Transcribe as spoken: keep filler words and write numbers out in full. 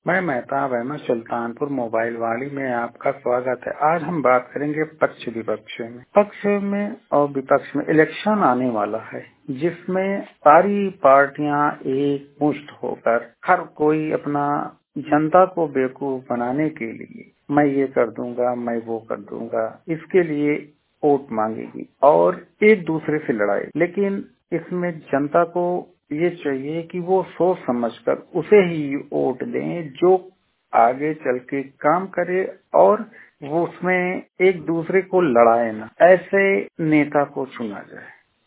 मैं मेहताब अहमद सुल्तानपुर मोबाइल वाली में आपका स्वागत है। आज हम बात करेंगे पक्ष विपक्ष में। पक्ष में और विपक्ष में इलेक्शन आने वाला है, जिसमें सारी पार्टियां एक मुश्त होकर हर कोई अपना जनता को बेवकूफ बनाने के लिए मैं ये कर दूंगा, मैं वो कर दूंगा, इसके लिए वोट मांगेगी और एक दूसरे से लड़ाई। लेकिन इसमें जनता को ये चाहिए कि वो सोच समझकर उसे ही वोट दें जो आगे चल के काम करे और वो उसमें एक दूसरे को लड़ाए ना, ऐसे नेता को चुना जाए।